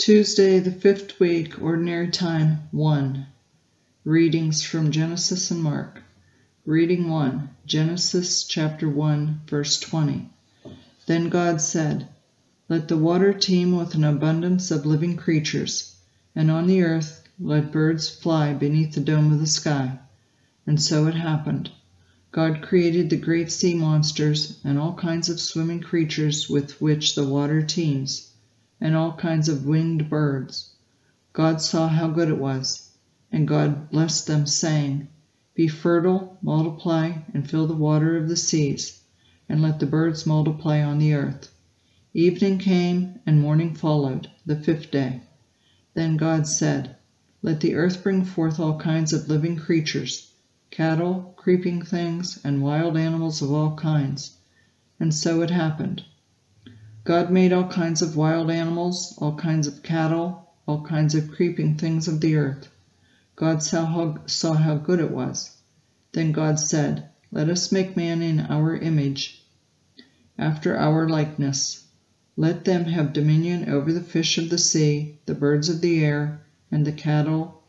Tuesday, the 5th week, Ordinary Time 1. Readings from Genesis and Mark. Reading 1, Genesis chapter 1, verse 20. Then God said, "Let the water teem with an abundance of living creatures, and on the earth let birds fly beneath the dome of the sky." And so it happened. God created the great sea monsters and all kinds of swimming creatures with which the water teems, and all kinds of winged birds. God saw how good it was, and God blessed them, saying, "Be fertile, multiply, and fill the water of the seas, and let the birds multiply on the earth." Evening came, and morning followed, the 5th day. Then God said, "Let the earth bring forth all kinds of living creatures, cattle, creeping things, and wild animals of all kinds." And so it happened. God made all kinds of wild animals, all kinds of cattle, all kinds of creeping things of the earth. God saw how good it was. Then God said, "Let us make man in our image, after our likeness. Let them have dominion over the fish of the sea, the birds of the air, and the cattle,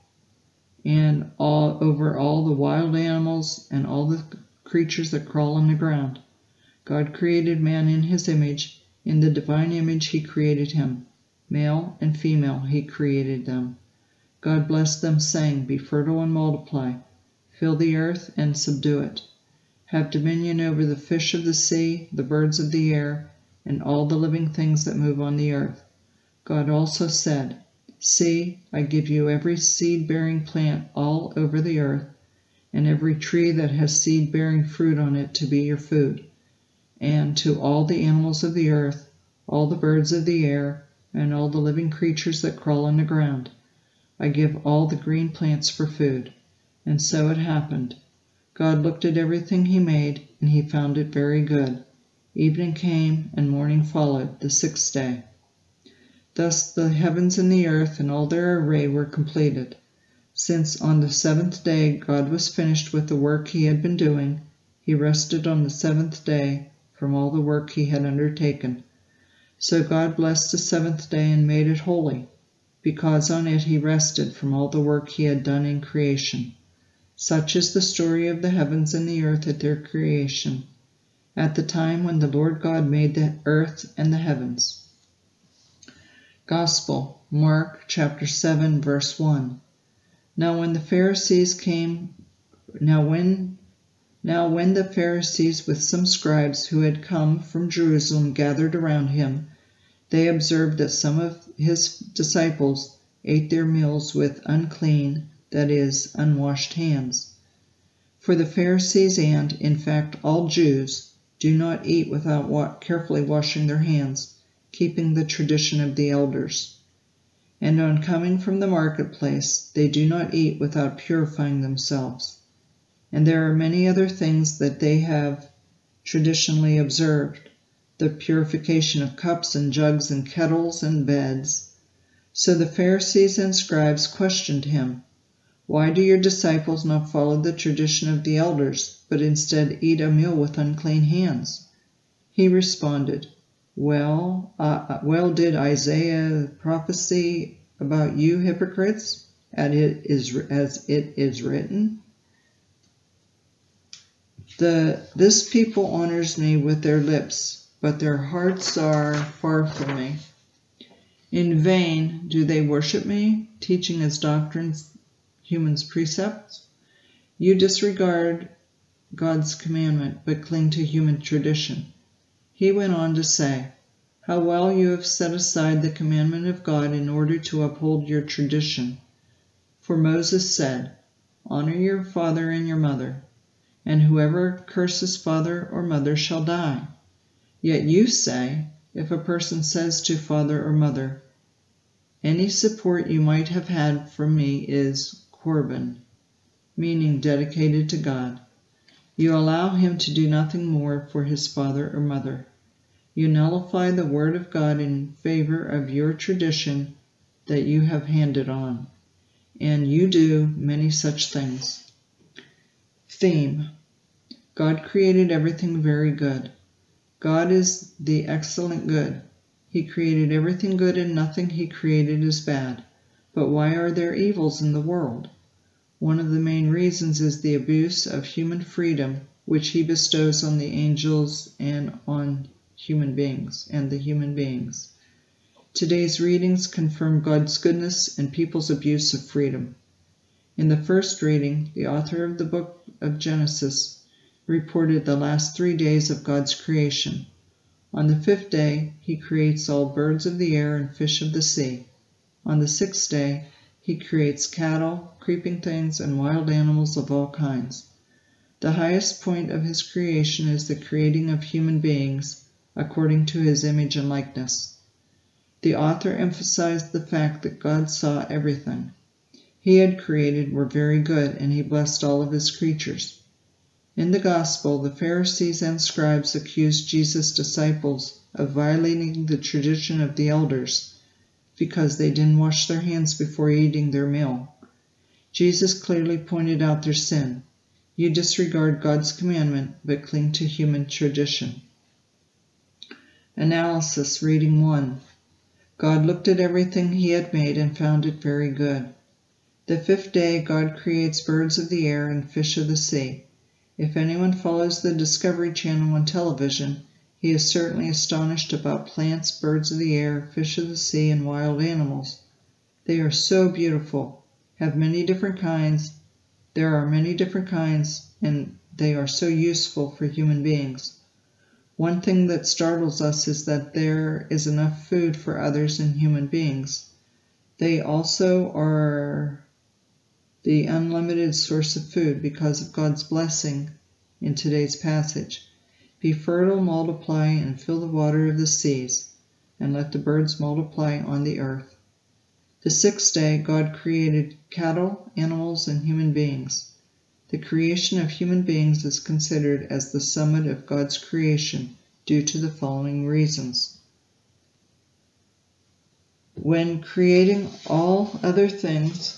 and over all the wild animals, and all the creatures that crawl on the ground." God created man in his image. In the divine image he created him. Male and female he created them. God blessed them, saying, "Be fertile and multiply. Fill the earth and subdue it. Have dominion over the fish of the sea, the birds of the air, and all the living things that move on the earth." God also said, "See, I give you every seed-bearing plant all over the earth, and every tree that has seed-bearing fruit on it to be your food. And to all the animals of the earth, all the birds of the air, and all the living creatures that crawl on the ground, I give all the green plants for food." And so it happened. God looked at everything he made, and he found it very good. Evening came, and morning followed, the 6th day. Thus the heavens and the earth and all their array were completed. Since on the 7th day God was finished with the work he had been doing, he rested on the 7th day from all the work he had undertaken. So God blessed the 7th day and made it holy, because on it he rested from all the work he had done in creation. Such is the story of the heavens and the earth at their creation, at the time when the Lord God made the earth and the heavens. Gospel, Mark chapter 7, verse 1. Now when the Pharisees with some scribes who had come from Jerusalem gathered around him, they observed that some of his disciples ate their meals with unclean, that is, unwashed hands. For the Pharisees and, in fact, all Jews do not eat without carefully washing their hands, keeping the tradition of the elders. And on coming from the marketplace, they do not eat without purifying themselves. And there are many other things that they have traditionally observed, the purification of cups and jugs and kettles and beds. So the Pharisees and scribes questioned him, "Why do your disciples not follow the tradition of the elders, but instead eat a meal with unclean hands?" He responded, Well did Isaiah prophesy about you hypocrites, as it is written, This people honors me with their lips, but their hearts are far from me. In vain do they worship me, teaching as doctrines humans' precepts. You disregard God's commandment, but cling to human tradition." He went on to say, "How well you have set aside the commandment of God in order to uphold your tradition. For Moses said, 'Honor your father and your mother,' and whoever curses father or mother shall die. Yet you say, if a person says to father or mother, 'Any support you might have had from me is korban,' meaning dedicated to God, you allow him to do nothing more for his father or mother. You nullify the word of God in favor of your tradition that you have handed on, and you do many such things." Theme: God created everything very good. God is the excellent good. He created everything good, and nothing He created is bad. But why are there evils in the world? One of the main reasons is the abuse of human freedom, which He bestows on the angels and on human beings and the human beings. Today's readings confirm God's goodness and people's abuse of freedom. In the first reading, the author of the book of Genesis reported the last 3 days of God's creation. On the 5th day, He creates all birds of the air and fish of the sea. On the 6th day, He creates cattle, creeping things, and wild animals of all kinds. The highest point of His creation is the creating of human beings according to His image and likeness. The author emphasized the fact that God saw everything He had created were very good, and He blessed all of His creatures. In the Gospel, the Pharisees and scribes accused Jesus' disciples of violating the tradition of the elders because they didn't wash their hands before eating their meal. Jesus clearly pointed out their sin. You disregard God's commandment, but cling to human tradition. Analysis, Reading 1. God looked at everything He had made and found it very good. The 5th day, God creates birds of the air and fish of the sea. If anyone follows the Discovery Channel on television, he is certainly astonished about plants, birds of the air, fish of the sea, and wild animals. They are so beautiful, have many different kinds. There are many different kinds, and they are so useful for human beings. One thing that startles us is that there is enough food for others and human beings. They also are the unlimited source of food because of God's blessing in today's passage. Be fertile, multiply, and fill the water of the seas, and let the birds multiply on the earth. The 6th day, God created cattle, animals, and human beings. The creation of human beings is considered as the summit of God's creation due to the following reasons. When creating all other things,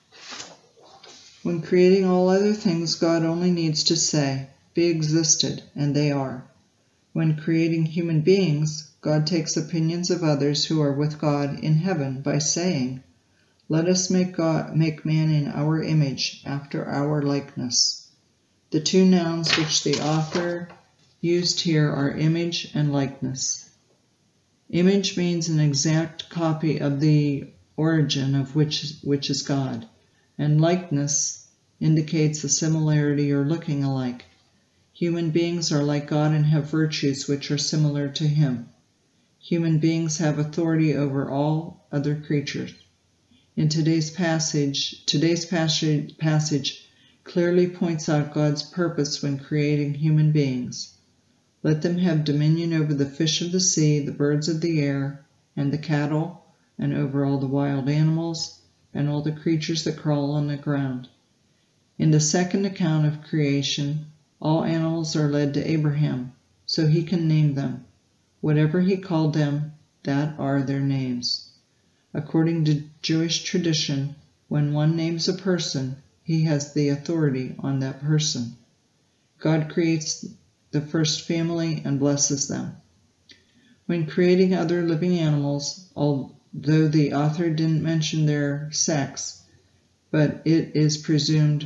God only needs to say, "Be existed," and they are. When creating human beings, God takes opinions of others who are with God in heaven by saying, "Let us make man in our image, after our likeness." The two nouns which the author used here are image and likeness. Image means an exact copy of the origin of which is God, and likeness indicates a similarity or looking alike. Human beings are like God and have virtues which are similar to Him. Human beings have authority over all other creatures. In today's passage clearly points out God's purpose when creating human beings. Let them have dominion over the fish of the sea, the birds of the air, and the cattle, and over all the wild animals, and all the creatures that crawl on the ground. In the second account of creation, all animals are led to Abraham, so he can name them. Whatever he called them, that are their names. According to Jewish tradition, when one names a person, he has the authority on that person. God creates the first family and blesses them. When creating other living animals, although the author didn't mention their sex, but it is presumed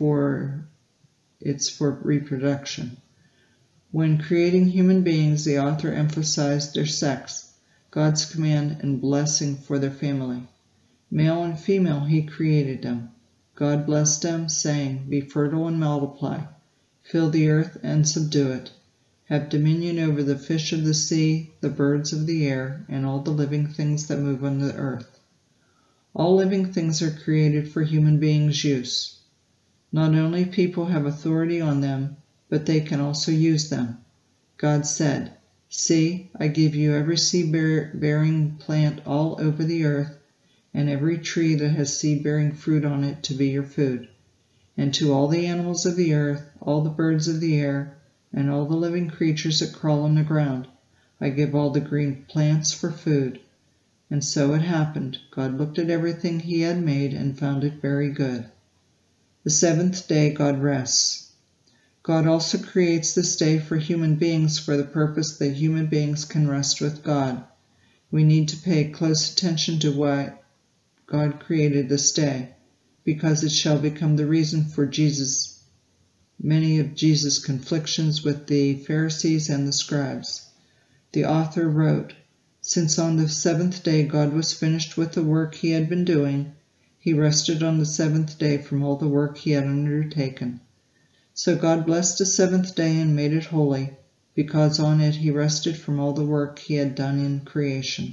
it's for reproduction. When creating human beings, the author emphasized their sex, God's command and blessing for their family. Male and female He created them. God blessed them, saying, "Be fertile and multiply, fill the earth and subdue it. Have dominion over the fish of the sea, the birds of the air, and all the living things that move on the earth." All living things are created for human beings' use. Not only people have authority on them, but they can also use them. God said, "See, I give you every seed-bearing plant all over the earth, and every tree that has seed-bearing fruit on it to be your food. And to all the animals of the earth, all the birds of the air, and all the living creatures that crawl on the ground, I give all the green plants for food." And so it happened. God looked at everything He had made and found it very good. The 7th day God rests. God also creates this day for human beings for the purpose that human beings can rest with God. We need to pay close attention to why God created this day, because it shall become the reason for many of Jesus' conflictions with the Pharisees and the scribes. The author wrote, "Since on the seventh day God was finished with the work he had been doing, he rested on the seventh day from all the work he had undertaken. So God blessed the seventh day and made it holy, because on it he rested from all the work he had done in creation."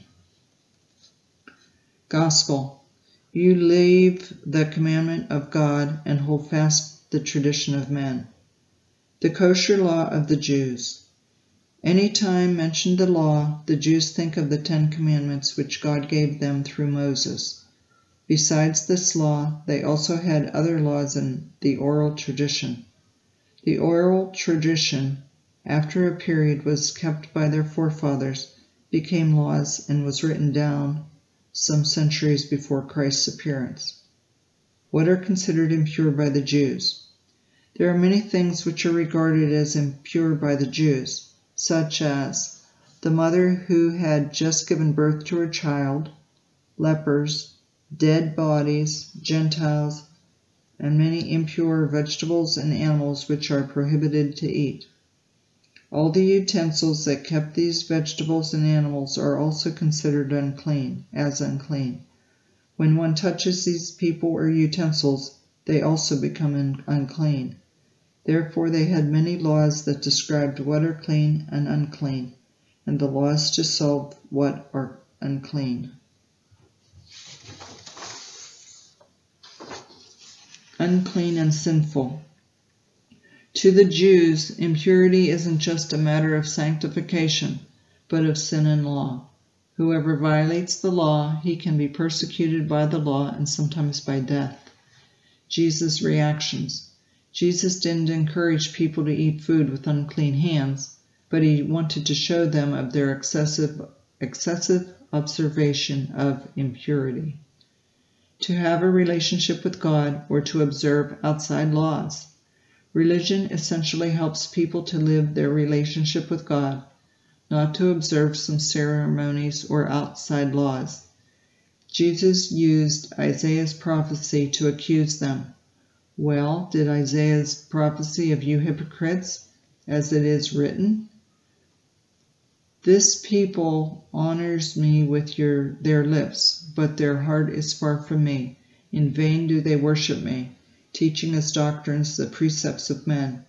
Gospel. You leave the commandment of God and hold fast the tradition of men. The kosher law of the Jews. Any time mentioned the law, the Jews think of the 10 Commandments which God gave them through Moses. Besides this law, they also had other laws in the oral tradition. The oral tradition, after a period, was kept by their forefathers, became laws, and was written down some centuries before Christ's appearance. What are considered impure by the Jews? There are many things which are regarded as impure by the Jews, such as the mother who had just given birth to her child, lepers, dead bodies, Gentiles, and many impure vegetables and animals which are prohibited to eat. All the utensils that kept these vegetables and animals are also considered unclean. When one touches these people or utensils, they also become unclean. Therefore they had many laws that described what are clean and unclean, and the laws to solve what are unclean. Unclean and sinful. To the Jews, impurity isn't just a matter of sanctification, but of sin and law. Whoever violates the law, he can be persecuted by the law and sometimes by death. Jesus' reactions. Jesus didn't encourage people to eat food with unclean hands, but he wanted to show them of their excessive observation of impurity. To have a relationship with God or to observe outside laws. Religion essentially helps people to live their relationship with God, not to observe some ceremonies or outside laws. Jesus used Isaiah's prophecy to accuse them. Well, did Isaiah's prophecy of you hypocrites, as it is written? This people honors me with their lips, but their heart is far from me. In vain do they worship me, teaching as doctrines the precepts of men.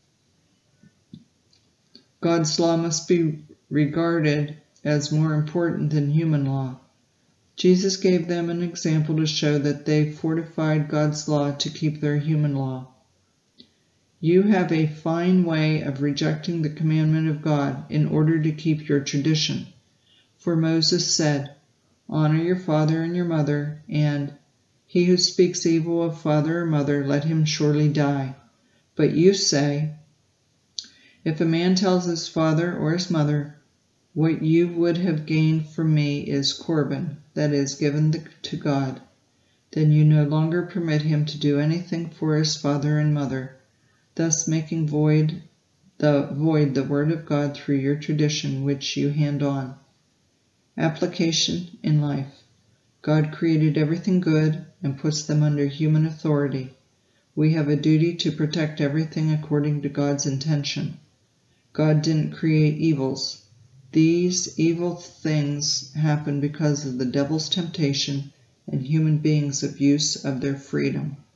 God's law must be regarded as more important than human law. Jesus gave them an example to show that they fortified God's law to keep their human law. You have a fine way of rejecting the commandment of God in order to keep your tradition. For Moses said, "Honor your father and your mother," and "He who speaks evil of father or mother, let him surely die." But you say, "If a man tells his father or his mother, 'What you would have gained from me is Corban, that is, given to God,' then you no longer permit him to do anything for his father and mother, thus making void the word of God through your tradition which you hand on." Application in life. God created everything good and puts them under human authority. We have a duty to protect everything according to God's intention. God didn't create evils. These evil things happen because of the devil's temptation and human beings' abuse of their freedom.